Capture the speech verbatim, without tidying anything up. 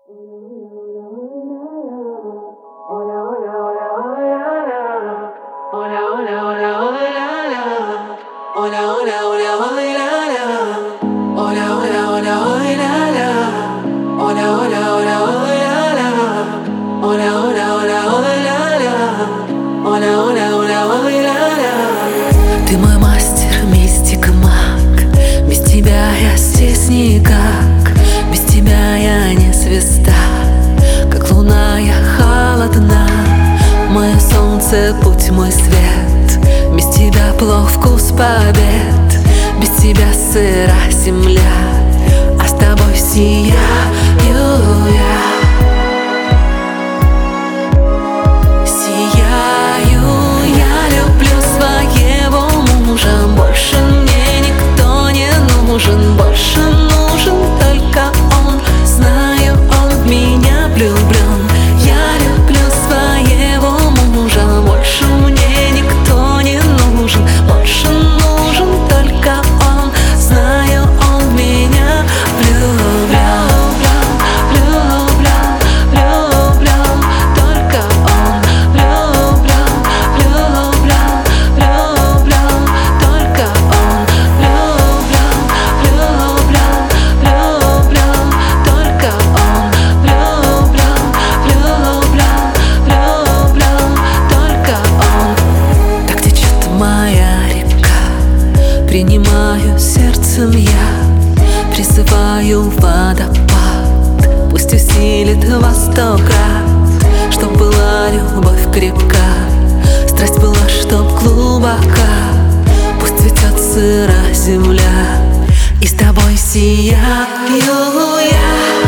Ты мой мастер, мистик, маг. Без тебя я здесь никак. Без тебя я не звезда, как луна я холодна. Мое солнце, путь, мой свет. Без тебя плох вкус побед. Без тебя сыра земля, а с тобой сияю я. Больше мне никто не нужен, больше нужен только он. Знаю, он в меня влюблен. Я люблю своего мужа. Больше мне никто не нужен, больше нужен только он. Знаю, он в меня влюблен. Влюблен, влюблен, только он. Влюблен, влюблен, влюблен. Принимаю сердцем я, призываю водопад. Пусть усилит во сто крат, чтоб была любовь крепка, страсть была, чтоб глубока. Пусть цветет сыра земля, и с тобой сияю я.